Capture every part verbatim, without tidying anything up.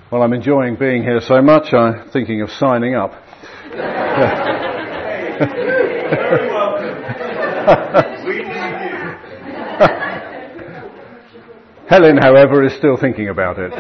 Well, I'm enjoying being here so much, I'm thinking of signing up. Helen, however, is still thinking about it.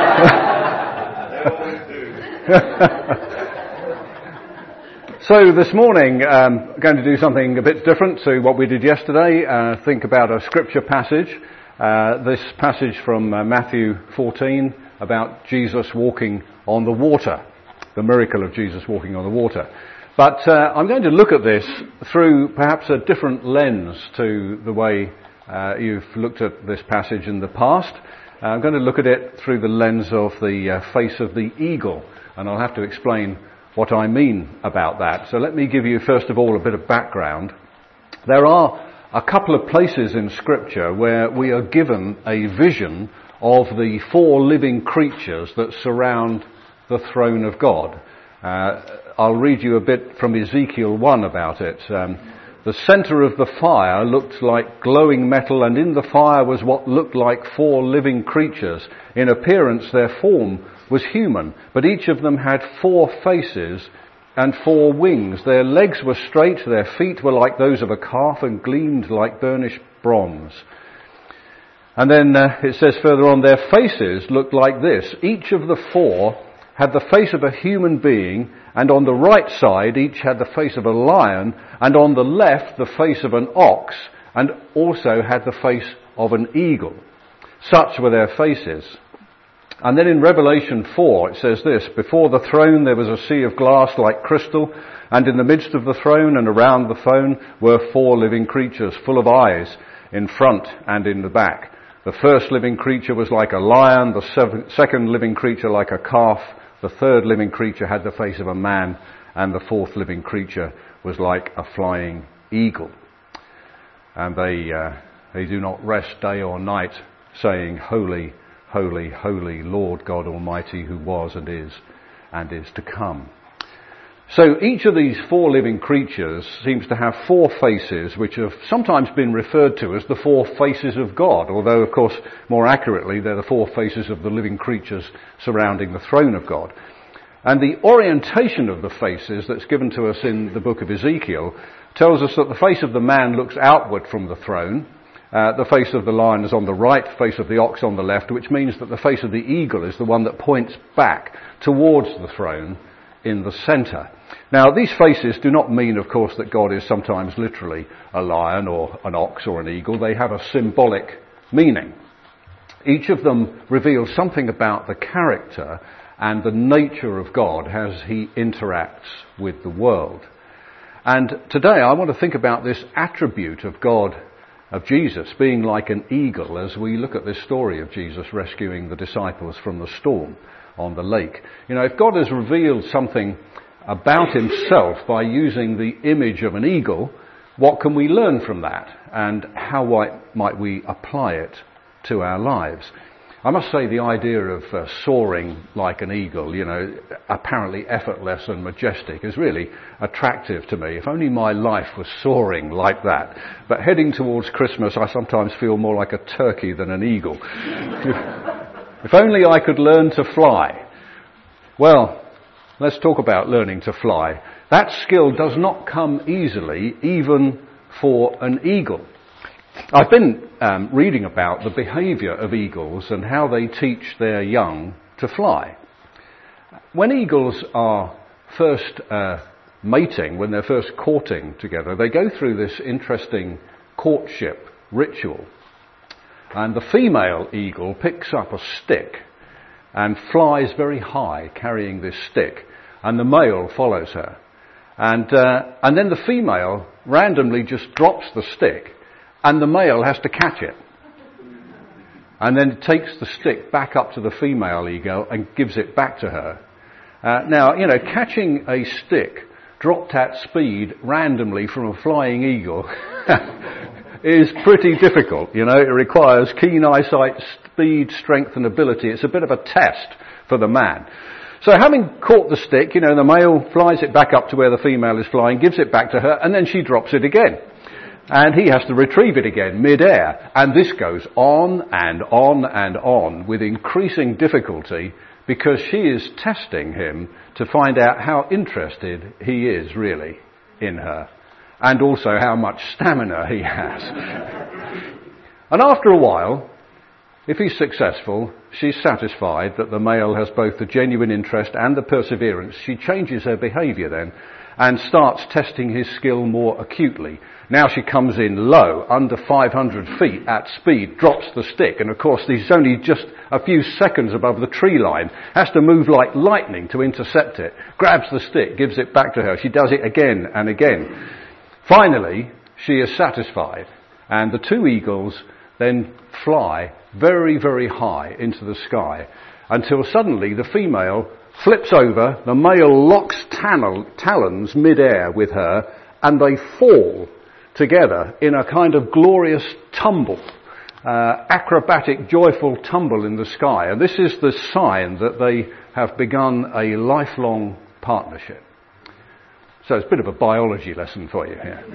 So this morning, um, I'm going to do something a bit different to what we did yesterday. Uh, think about a scripture passage. Uh, this passage from uh, Matthew fourteen about Jesus walking on the water, the miracle of Jesus walking on the water. But uh, I'm going to look at this through perhaps a different lens to the way uh, you've looked at this passage in the past. Uh, I'm going to look at it through the lens of the uh, face of the eagle, and I'll have to explain what I mean about that. So let me give you first of all a bit of background. There are a couple of places in Scripture where we are given a vision of the four living creatures that surround the throne of God. Uh, I'll read you a bit from Ezekiel one about it. Um, the centre of the fire looked like glowing metal, and in the fire was what looked like four living creatures. In appearance their form was human, but each of them had four faces and four wings. Their legs were straight, their feet were like those of a calf and gleamed like burnished bronze. And then uh, it says further on, their faces looked like this. Each of the four had the face of a human being, and on the right side each had the face of a lion, and on the left the face of an ox, and also had the face of an eagle. Such were their faces. And then in Revelation four it says this, before the throne there was a sea of glass like crystal, and in the midst of the throne and around the throne were four living creatures full of eyes in front and in the back. The first living creature was like a lion, the seven, second living creature like a calf, the third living creature had the face of a man, and the fourth living creature was like a flying eagle. And they, uh, they do not rest day or night, saying, Holy, holy, holy, Lord God Almighty, who was and is and is to come. So each of these four living creatures seems to have four faces, which have sometimes been referred to as the four faces of God, although of course more accurately they're the four faces of the living creatures surrounding the throne of God. And the orientation of the faces that's given to us in the book of Ezekiel tells us that the face of the man looks outward from the throne, uh, the face of the lion is on the right, the face of the ox on the left, which means that the face of the eagle is the one that points back towards the throne in the centre. Now, these faces do not mean, of course, that God is sometimes literally a lion or an ox or an eagle. They have a symbolic meaning. Each of them reveals something about the character and the nature of God as he interacts with the world. And today I want to think about this attribute of God, of Jesus, being like an eagle as we look at this story of Jesus rescuing the disciples from the storm on the lake. You know, if God has revealed something about himself by using the image of an eagle, what can we learn from that? And how might we apply it to our lives? I must say the idea of uh, soaring like an eagle, you know, apparently effortless and majestic, is really attractive to me. If only my life was soaring like that. But heading towards Christmas, I sometimes feel more like a turkey than an eagle. If only I could learn to fly. Well, let's talk about learning to fly. That skill does not come easily, even for an eagle. I've been um, reading about the behaviour of eagles and how they teach their young to fly. When eagles are first uh, mating, when they're first courting together, they go through this interesting courtship ritual. And the female eagle picks up a stick and flies very high, carrying this stick, and the male follows her. And uh, and then the female randomly just drops the stick, and the male has to catch it. And then takes the stick back up to the female eagle and gives it back to her. Uh, now, you know, catching a stick dropped at speed randomly from a flying eagle is pretty difficult. You know, it requires keen eyesight, speed, strength and ability. It's a bit of a test for the man. So having caught the stick, you know, the male flies it back up to where the female is flying, gives it back to her, and then she drops it again. And he has to retrieve it again mid-air. And this goes on and on and on with increasing difficulty because she is testing him to find out how interested he is really in her, and also how much stamina he has. And after a while, if he's successful, she's satisfied that the male has both the genuine interest and the perseverance. She changes her behaviour then and starts testing his skill more acutely. Now she comes in low, under five hundred feet at speed, drops the stick, and of course he's only just a few seconds above the tree line, has to move like lightning to intercept it, grabs the stick, gives it back to her. She does it again and again. Finally, she is satisfied, and the two eagles then fly very, very high into the sky until suddenly the female flips over, the male locks tal- talons mid-air with her, and they fall together in a kind of glorious tumble, uh, acrobatic, joyful tumble in the sky. And this is the sign that they have begun a lifelong partnership. So it's a bit of a biology lesson for you here.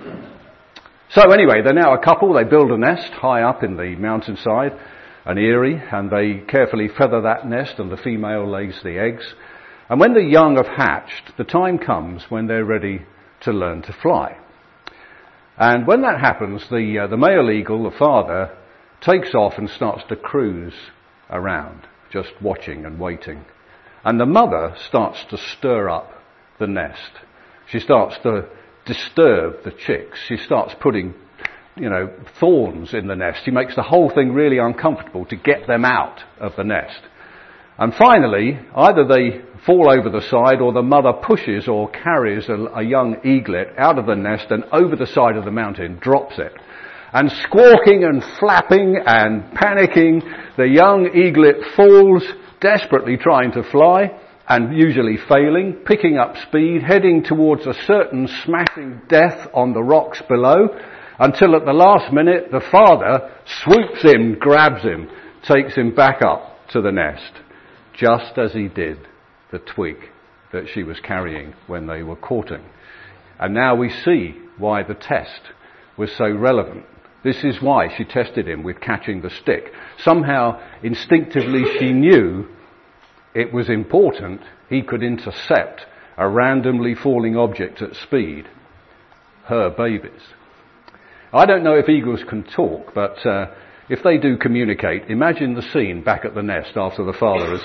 So anyway, they're now a couple. They build a nest high up in the mountainside, an eyrie, and they carefully feather that nest, and the female lays the eggs. And when the young have hatched, the time comes when they're ready to learn to fly. And when that happens, the uh, the male eagle, the father, takes off and starts to cruise around, just watching and waiting. And the mother starts to stir up the nest. She starts to disturb the chicks. She starts putting, you know, thorns in the nest. She makes the whole thing really uncomfortable to get them out of the nest. And finally, either they fall over the side or the mother pushes or carries a, a young eaglet out of the nest and over the side of the mountain, drops it. And squawking and flapping and panicking, the young eaglet falls, desperately trying to fly and usually failing, picking up speed, heading towards a certain smashing death on the rocks below, until at the last minute the father swoops in, grabs him, takes him back up to the nest, just as he did the twig that she was carrying when they were courting. And now we see why the test was so relevant. This is why she tested him with catching the stick. Somehow, instinctively, she knew it was important he could intercept a randomly falling object at speed, her babies. I don't know if eagles can talk, but uh, if they do communicate, imagine the scene back at the nest after the father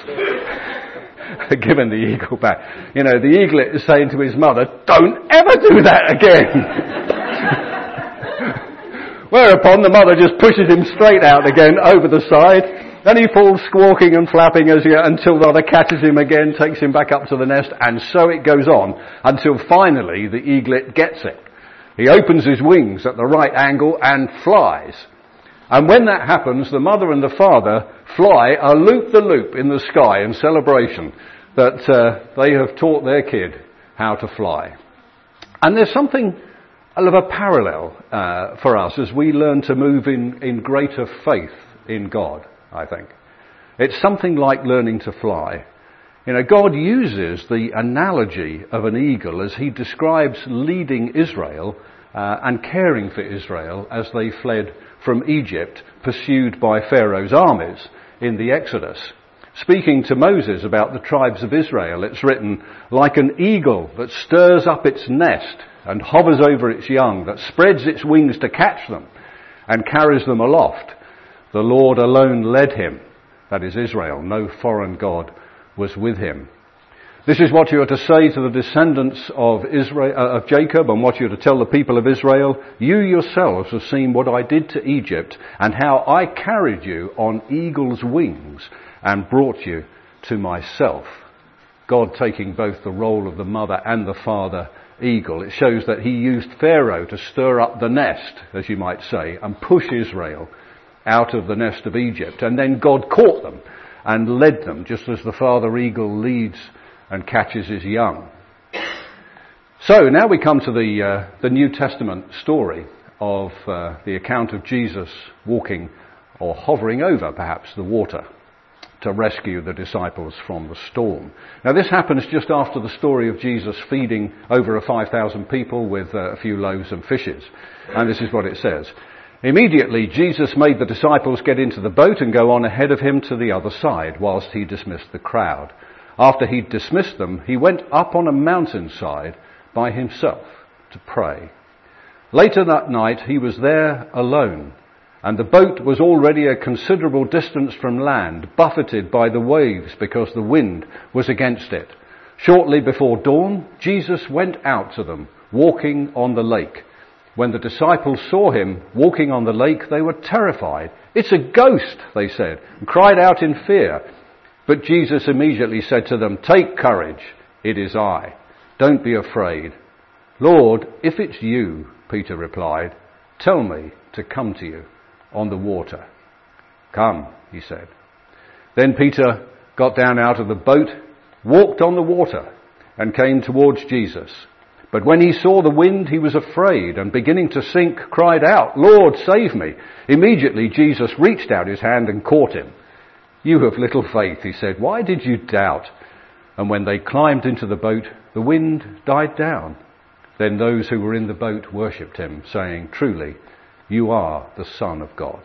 has given the eagle back. You know, the eaglet is saying to his mother, "Don't ever do that again." Whereupon the mother just pushes him straight out again over the side, and he falls squawking and flapping as he, until the mother catches him again, takes him back up to the nest, and so it goes on until finally the eaglet gets it. He opens his wings at the right angle and flies. And when that happens, the mother and the father fly a loop-the-loop in the sky in celebration that uh, they have taught their kid how to fly. And there's something of a parallel uh, for us as we learn to move in, in greater faith in God, I think. It's something like learning to fly. You know, God uses the analogy of an eagle as he describes leading Israel uh, and caring for Israel as they fled from Egypt, pursued by Pharaoh's armies in the Exodus. Speaking to Moses about the tribes of Israel, it's written, "Like an eagle that stirs up its nest and hovers over its young, that spreads its wings to catch them and carries them aloft. The Lord alone led him," that is Israel, no foreign god was with him. This is what you are to say to the descendants of Israel, uh, of Jacob, and what you are to tell the people of Israel. "You yourselves have seen what I did to Egypt, and how I carried you on eagle's wings and brought you to myself." God taking both the role of the mother and the father eagle. It shows that he used Pharaoh to stir up the nest, as you might say, and push Israel out of the nest of Egypt. And then God caught them and led them, just as the father eagle leads and catches his young. So now we come to the uh, the New Testament story of uh, the account of Jesus walking or hovering over perhaps the water to rescue the disciples from the storm. Now this happens just after the story of Jesus feeding over five thousand people with uh, a few loaves and fishes. And this is what it says. Immediately, Jesus made the disciples get into the boat and go on ahead of him to the other side, whilst he dismissed the crowd. After he'd dismissed them, he went up on a mountainside by himself to pray. Later that night, he was there alone, and the boat was already a considerable distance from land, buffeted by the waves because the wind was against it. Shortly before dawn, Jesus went out to them, walking on the lake. When the disciples saw him walking on the lake, they were terrified. "It's a ghost," they said, and cried out in fear. But Jesus immediately said to them, "Take courage, it is I. Don't be afraid." "Lord, if it's you," Peter replied, "tell me to come to you on the water." "Come," he said. Then Peter got down out of the boat, walked on the water, and came towards Jesus. But when he saw the wind, he was afraid, and beginning to sink, cried out, "Lord, save me." Immediately Jesus reached out his hand and caught him. "You have little faith," he said, "why did you doubt?" And when they climbed into the boat, the wind died down. Then those who were in the boat worshipped him, saying, "Truly, you are the Son of God."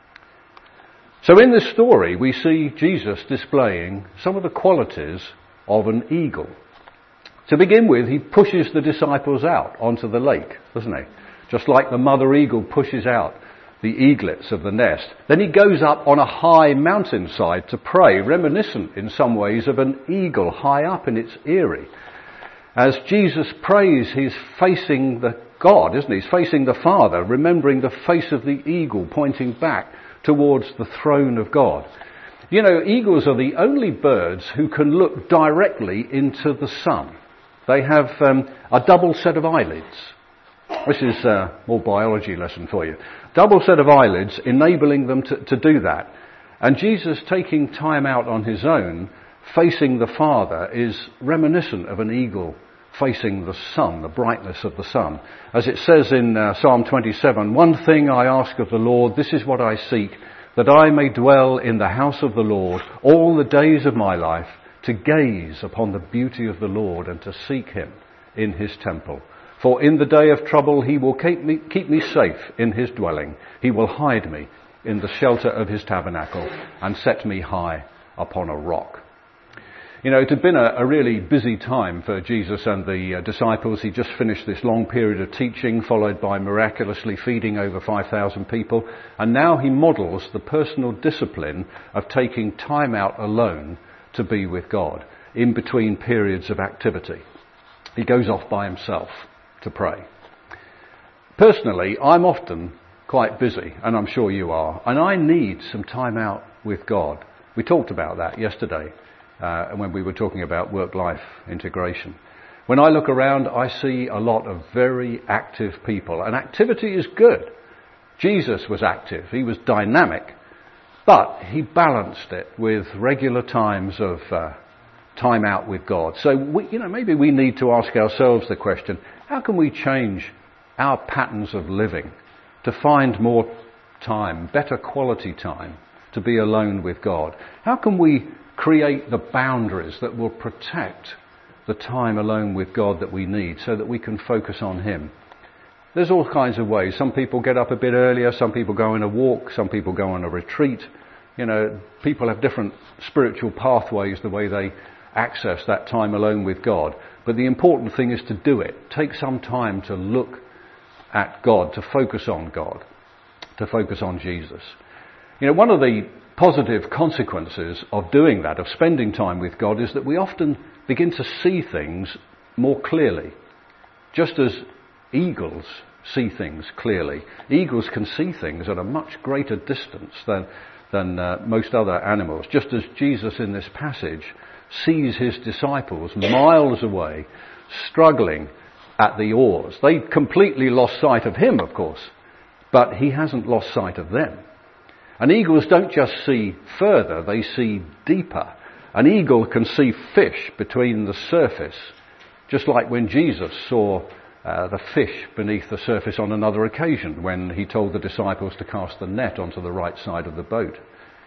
So in this story, we see Jesus displaying some of the qualities of an eagle. To begin with, he pushes the disciples out onto the lake, doesn't he? Just like the mother eagle pushes out the eaglets of the nest. Then he goes up on a high mountainside to pray, reminiscent in some ways of an eagle high up in its eyrie. As Jesus prays, he's facing the God, isn't he? He's facing the Father, remembering the face of the eagle pointing back towards the throne of God. You know, eagles are the only birds who can look directly into the sun. They have um, a double set of eyelids. This is a more biology lesson for you. Double set of eyelids enabling them to, to do that. And Jesus taking time out on his own, facing the Father, is reminiscent of an eagle facing the sun, the brightness of the sun. As it says in uh, Psalm twenty-seven, "One thing I ask of the Lord, this is what I seek, that I may dwell in the house of the Lord all the days of my life, to gaze upon the beauty of the Lord and to seek him in his temple. For in the day of trouble he will keep me, keep me safe in his dwelling. He will hide me in the shelter of his tabernacle and set me high upon a rock." You know, it had been a, a really busy time for Jesus and the uh, disciples. He just finished this long period of teaching, followed by miraculously feeding over five thousand people. And now he models the personal discipline of taking time out alone to be with God in between periods of activity. He goes off by himself to pray. Personally, I'm often quite busy, and I'm sure you are, and I need some time out with God. We talked about that yesterday uh, when we were talking about work-life integration. When I look around, I see a lot of very active people, and activity is good. Jesus was active, he was dynamic, but he balanced it with regular times of uh, time out with God. So, we, you know, maybe we need to ask ourselves the question, how can we change our patterns of living to find more time, better quality time, to be alone with God? How can we create the boundaries that will protect the time alone with God that we need so that we can focus on him? There's all kinds of ways. Some people get up a bit earlier, some people go on a walk, some people go on a retreat. You know, people have different spiritual pathways, the way they access that time alone with God. But the important thing is to do it. Take some time to look at God, to focus on God, to focus on Jesus. You know, one of the positive consequences of doing that, of spending time with God, is that we often begin to see things more clearly. Just as eagles see things clearly. Eagles can see things at a much greater distance than, than uh, most other animals. Just as Jesus in this passage sees his disciples miles away, struggling at the oars. They completely lost sight of him, of course, but he hasn't lost sight of them. And eagles don't just see further, they see deeper. An eagle can see fish between the surface, just like when Jesus saw uh, the fish beneath the surface on another occasion when he told the disciples to cast the net onto the right side of the boat.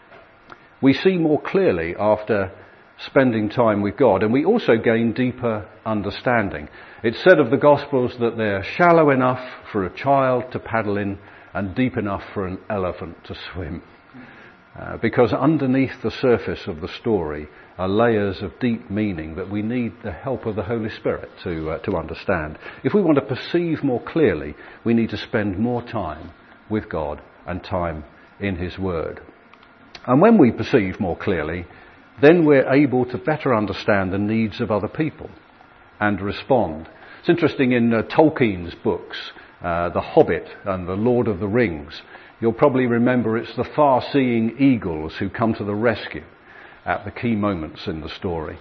We see more clearly after spending time with God, and we also gain deeper understanding. It's said of the Gospels that they're shallow enough for a child to paddle in and deep enough for an elephant to swim. Uh, because underneath the surface of the story are layers of deep meaning that we need the help of the Holy Spirit to uh, to understand. If we want to perceive more clearly, we need to spend more time with God and time in His Word. And when we perceive more clearly, then we're able to better understand the needs of other people and respond. It's interesting in uh, Tolkien's books, uh, The Hobbit and The Lord of the Rings, you'll probably remember it's the far-seeing eagles who come to the rescue at the key moments in the story.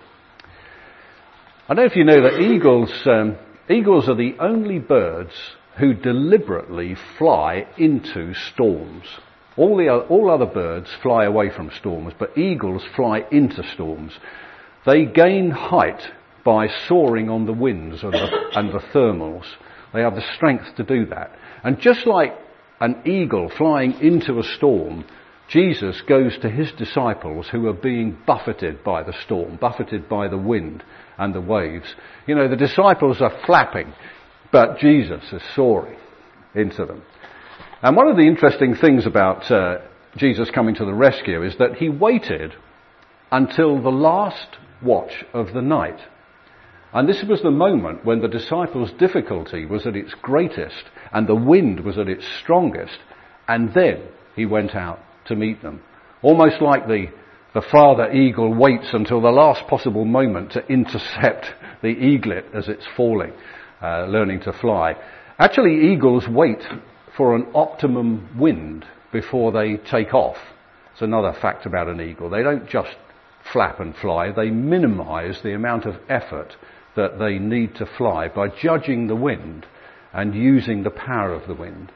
I don't know if you know that eagles, um, eagles are the only birds who deliberately fly into storms. All the all other birds fly away from storms, but eagles fly into storms. They gain height by soaring on the winds and the, and the thermals. They have the strength to do that. And just like an eagle flying into a storm, Jesus goes to his disciples who are being buffeted by the storm, buffeted by the wind and the waves. You know, the disciples are flapping, but Jesus is soaring into them. And one of the interesting things about uh, Jesus coming to the rescue is that he waited until the last watch of the night. And this was the moment when the disciples' difficulty was at its greatest and the wind was at its strongest. And then he went out to meet them. Almost like the, the father eagle waits until the last possible moment to intercept the eaglet as it's falling, uh, learning to fly. Actually, eagles wait for an optimum wind before they take off. It's another fact about an eagle. They don't just flap and fly. They minimize the amount of effort that they need to fly by judging the wind and using the power of the wind.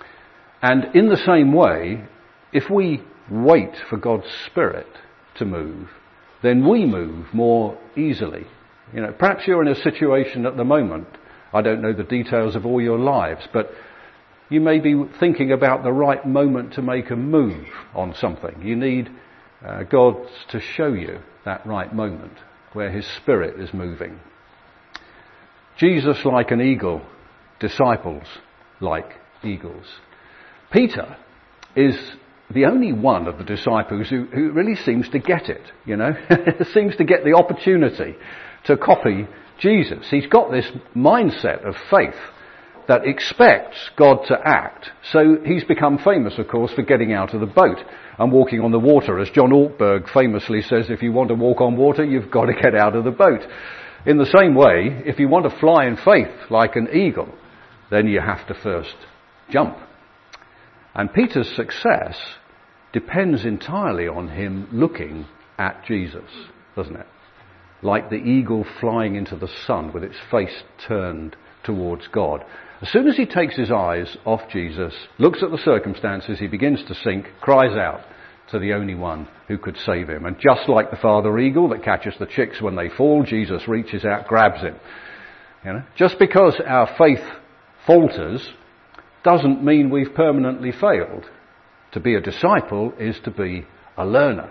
And in the same way, if we wait for God's Spirit to move, then we move more easily. You know, perhaps you're in a situation at the moment, I don't know the details of all your lives, but you may be thinking about the right moment to make a move on something. You need uh, God to show you that right moment where his Spirit is moving. Jesus like an eagle, disciples like eagles. Peter is the only one of the disciples who, who really seems to get it, you know, seems to get the opportunity to copy Jesus. He's got this mindset of faith that expects God to act. So he's become famous, of course, for getting out of the boat and walking on the water. As John Ortberg famously says, if you want to walk on water, you've got to get out of the boat. In the same way, if you want to fly in faith like an eagle, then you have to first jump. And Peter's success depends entirely on him looking at Jesus, doesn't it? Like the eagle flying into the sun with its face turned towards God. As soon as he takes his eyes off Jesus, looks at the circumstances, he begins to sink, cries out to the only one who could save him. And just like the father eagle that catches the chicks when they fall, Jesus reaches out, grabs him. You know, just because our faith falters doesn't mean we've permanently failed. To be a disciple is to be a learner.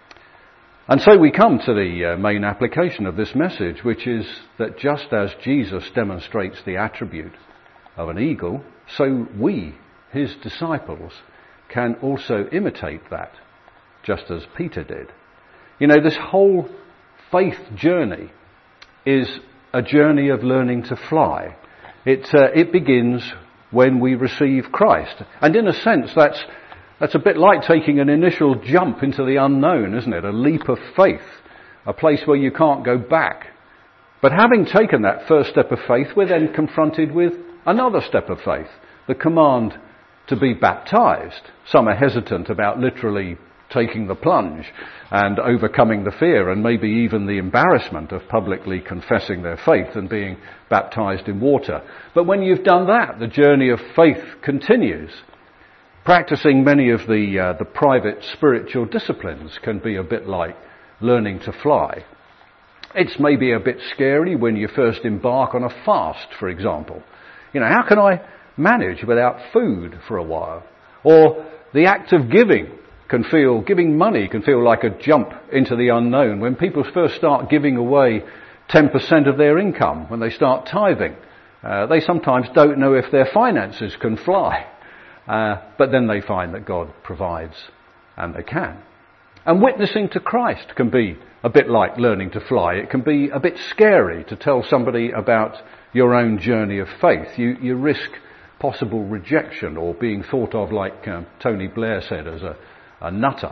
And so we come to the uh, main application of this message, which is that just as Jesus demonstrates the attribute of an eagle, so we, his disciples, can also imitate that, just as Peter did. You know, this whole faith journey is a journey of learning to fly. It, uh, it begins when we receive Christ. And in a sense, that's That's a bit like taking an initial jump into the unknown, isn't it? A leap of faith, a place where you can't go back. But having taken that first step of faith, we're then confronted with another step of faith, the command to be baptized. Some are hesitant about literally taking the plunge and overcoming the fear and maybe even the embarrassment of publicly confessing their faith and being baptized in water. But when you've done that, the journey of faith continues. Practicing many of the uh, the private spiritual disciplines can be a bit like learning to fly. It's maybe a bit scary when you first embark on a fast, for example. You know, how can I manage without food for a while? Or the act of giving can feel, giving money can feel like a jump into the unknown. When people first start giving away ten percent of their income, when they start tithing, uh, they sometimes don't know if their finances can fly. Uh, but then they find that God provides, and they can. And witnessing to Christ can be a bit like learning to fly. It can be a bit scary to tell somebody about your own journey of faith. You, you risk possible rejection or being thought of, like um, Tony Blair said, as a, a nutter.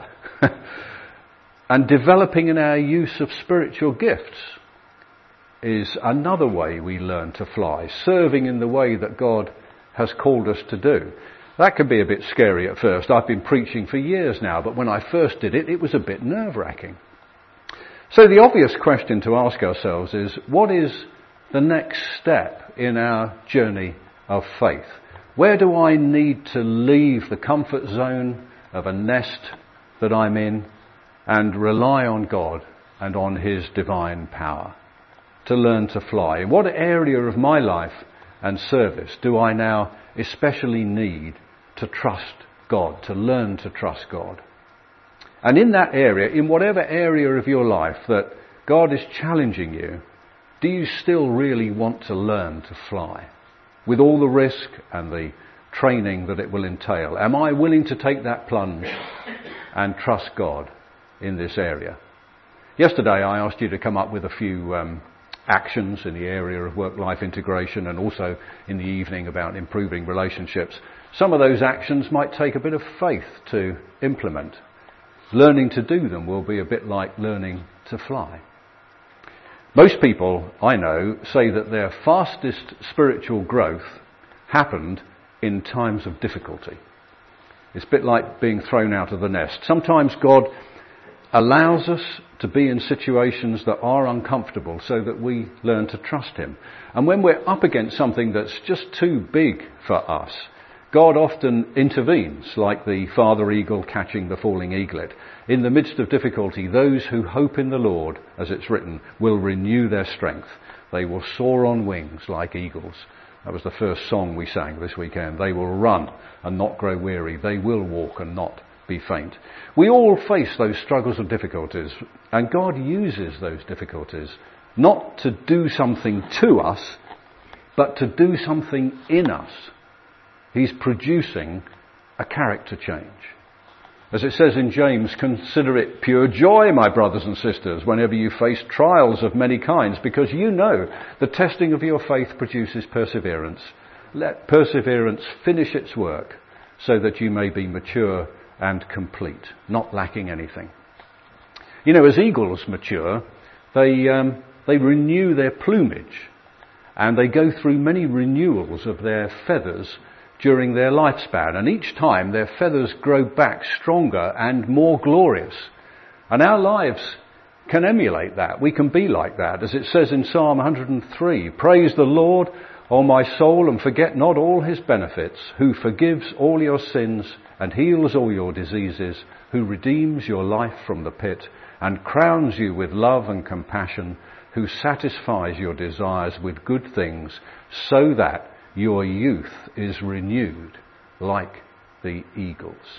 And developing in our use of spiritual gifts is another way we learn to fly, serving in the way that God has called us to do. That can be a bit scary at first. I've been preaching for years now, but when I first did it, it was a bit nerve-wracking. So the obvious question to ask ourselves is, what is the next step in our journey of faith? Where do I need to leave the comfort zone of a nest that I'm in and rely on God and on His divine power to learn to fly? In what area of my life and service do I now especially need to trust God, to learn to trust God? And in that area, in whatever area of your life that God is challenging you, do you still really want to learn to fly? With all the risk and the training that it will entail. Am I willing to take that plunge and trust God in this area? Yesterday I asked you to come up with a few um, actions in the area of work-life integration, and also in the evening about improving relationships. Some of those actions might take a bit of faith to implement. Learning to do them will be a bit like learning to fly. Most people I know say that their fastest spiritual growth happened in times of difficulty. It's a bit like being thrown out of the nest. Sometimes God allows us to be in situations that are uncomfortable so that we learn to trust Him. And when we're up against something that's just too big for us, God often intervenes, like the father eagle catching the falling eaglet. In the midst of difficulty, those who hope in the Lord, as it's written, will renew their strength. They will soar on wings like eagles. That was the first song we sang this weekend. They will run and not grow weary. They will walk and not be faint. We all face those struggles and difficulties, and God uses those difficulties not to do something to us, but to do something in us. He's producing a character change. As it says in James, consider it pure joy, my brothers and sisters, whenever you face trials of many kinds, because you know the testing of your faith produces perseverance. Let perseverance finish its work, so that you may be mature and complete, not lacking anything. You know, as eagles mature, they um, they renew their plumage, and they go through many renewals of their feathers during their lifespan, and each time their feathers grow back stronger and more glorious. And our lives can emulate that. We can be like that. As it says in Psalm one hundred three, praise the Lord, O my soul, and forget not all His benefits, who forgives all your sins and heals all your diseases, who redeems your life from the pit and crowns you with love and compassion, who satisfies your desires with good things, so that your youth is renewed like the eagles.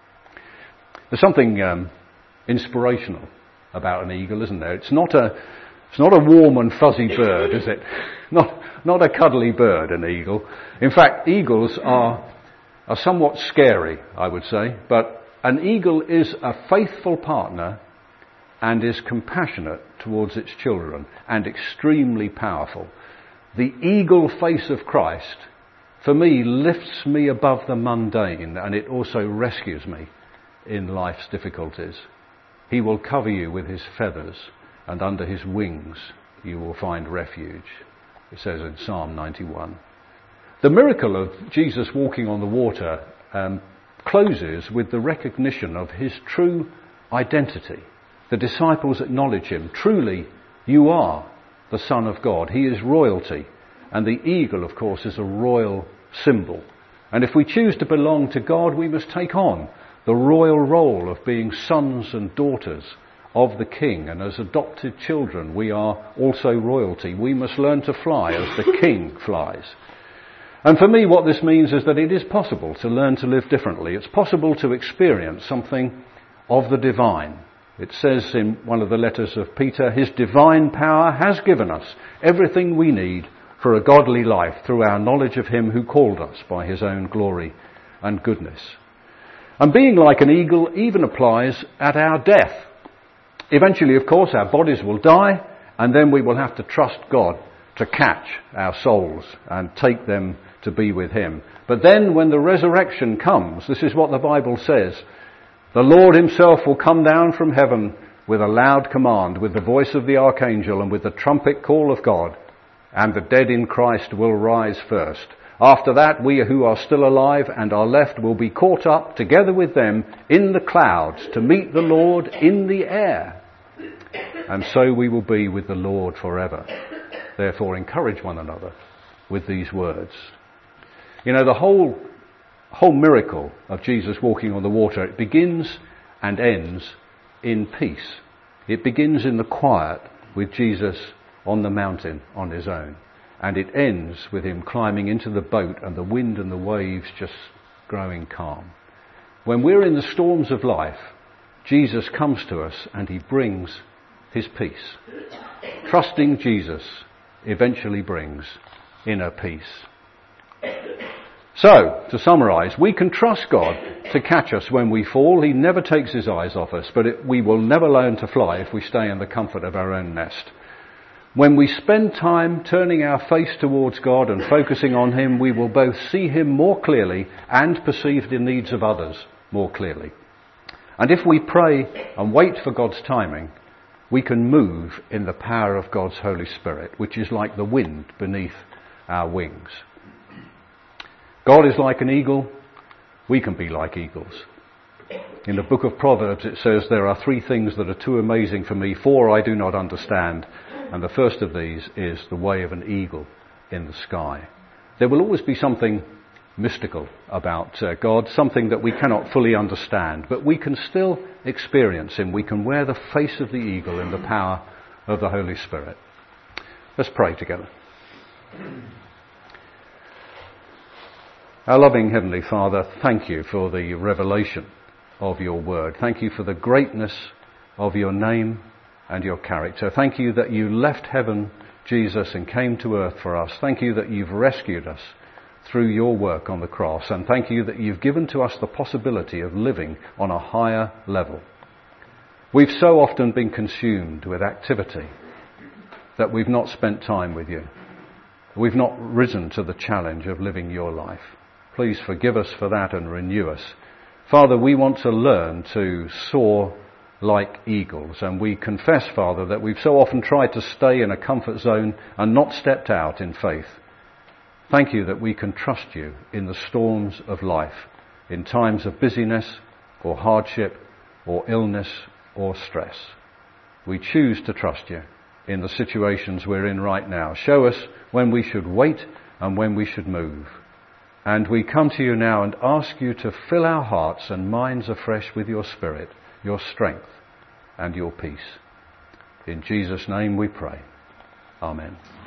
There's something um, inspirational about an eagle, isn't there? It's not a it's not a warm and fuzzy bird, is it? Not not a cuddly bird, an eagle. In fact, eagles are are somewhat scary, I would say, but an eagle is a faithful partner and is compassionate towards its children and extremely powerful. The eagle face of Christ, for me, lifts me above the mundane, and it also rescues me in life's difficulties. He will cover you with His feathers, and under His wings you will find refuge, it says in Psalm ninety-one. The miracle of Jesus walking on the water um, closes with the recognition of His true identity. The disciples acknowledge Him. Truly, you are the Son of God. He is royalty, and the eagle, of course, is a royal symbol. And if we choose to belong to God, we must take on the royal role of being sons and daughters of the King, and as adopted children we are also royalty. We must learn to fly as the King flies. And for me, what this means is that it is possible to learn to live differently. It's possible to experience something of the divine. It says in one of the letters of Peter, His divine power has given us everything we need for a godly life through our knowledge of Him who called us by His own glory and goodness. And being like an eagle even applies at our death. Eventually, of course, our bodies will die, and then we will have to trust God to catch our souls and take them to be with him. But then when the resurrection comes, this is what the Bible says, the Lord himself will come down from heaven with a loud command, with the voice of the archangel and with the trumpet call of God, and the dead in Christ will rise first. After that, we who are still alive and are left will be caught up together with them in the clouds to meet the Lord in the air. And so we will be with the Lord forever. Therefore, encourage one another with these words. You know, the whole whole miracle of Jesus walking on the water, it begins and ends in peace. It begins in the quiet with Jesus on the mountain on his own. And it ends with him climbing into the boat and the wind and the waves just growing calm. When we're in the storms of life, Jesus comes to us and he brings his peace. Trusting Jesus eventually brings inner peace. So, to summarise, we can trust God to catch us when we fall. He never takes his eyes off us, but it, we will never learn to fly if we stay in the comfort of our own nest. When we spend time turning our face towards God and focusing on him, we will both see him more clearly and perceive the needs of others more clearly. And if we pray and wait for God's timing, we can move in the power of God's Holy Spirit, which is like the wind beneath our wings. God is like an eagle. We can be like eagles. In the book of Proverbs it says, there are three things that are too amazing for me, four I do not understand. And the first of these is the way of an eagle in the sky. There will always be something mystical about uh, God, something that we cannot fully understand, but we can still experience him. We can wear the face of the eagle in the power of the Holy Spirit. Let's pray together. Our loving Heavenly Father, thank you for the revelation of your word. Thank you for the greatness of your name and your character. Thank you that you left heaven, Jesus, and came to earth for us. Thank you that you've rescued us through your work on the cross. And thank you that you've given to us the possibility of living on a higher level. We've so often been consumed with activity that we've not spent time with you. We've not risen to the challenge of living your life. Please forgive us for that and renew us. Father, we want to learn to soar like eagles, and we confess, Father, that we've so often tried to stay in a comfort zone and not stepped out in faith. Thank you that we can trust you in the storms of life, in times of busyness or hardship or illness or stress. We choose to trust you in the situations we're in right now. Show us when we should wait and when we should move. And we come to you now and ask you to fill our hearts and minds afresh with your Spirit, your strength and your peace. In Jesus' name we pray. Amen.